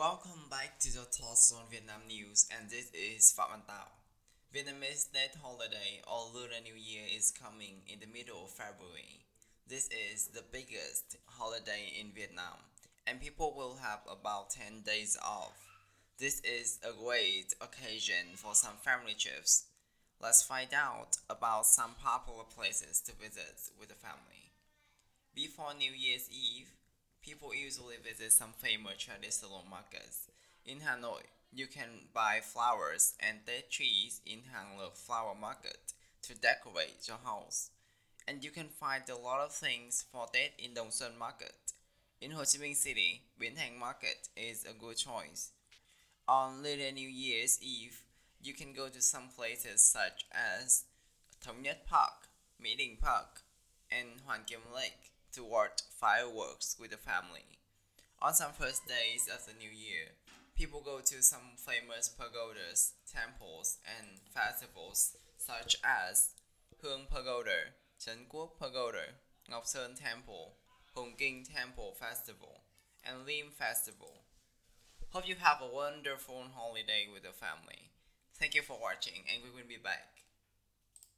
welcome back to the Thoughts on Vietnam News, and this is Phạm Văn Tao. Vietnamese State Holiday or Lunar New Year is coming in the middle of February. This is the biggest holiday in Vietnam, and people will have about 10 days off. This is a great occasion for some family trips. Let's find out about some popular places to visit with the family. Before New Year's Eve, people usually visit some famous traditional markets. In Hanoi, you can buy flowers and dead trees in Hang Lek Flower Market to decorate your house. And you can find a lot of things for that in Dong Xuan Market. In Ho Chi Minh City, Bến Thành Market is a good choice. On Lunar New Year's Eve, you can go to some places such as Thống Nhất Park, Mỹ Đình Park, and Hoàn Kiếm Lake to watch fireworks with the family. On some first days of the new year, people go to some famous pagodas, temples, and festivals such as Hương Pagoda, Trấn Quốc Pagoda, Ngọc Sơn Temple, Hùng Kinh Temple Festival, and Lim Festival. Hope you have a wonderful holiday with your family. Thank you for watching, and we will be back.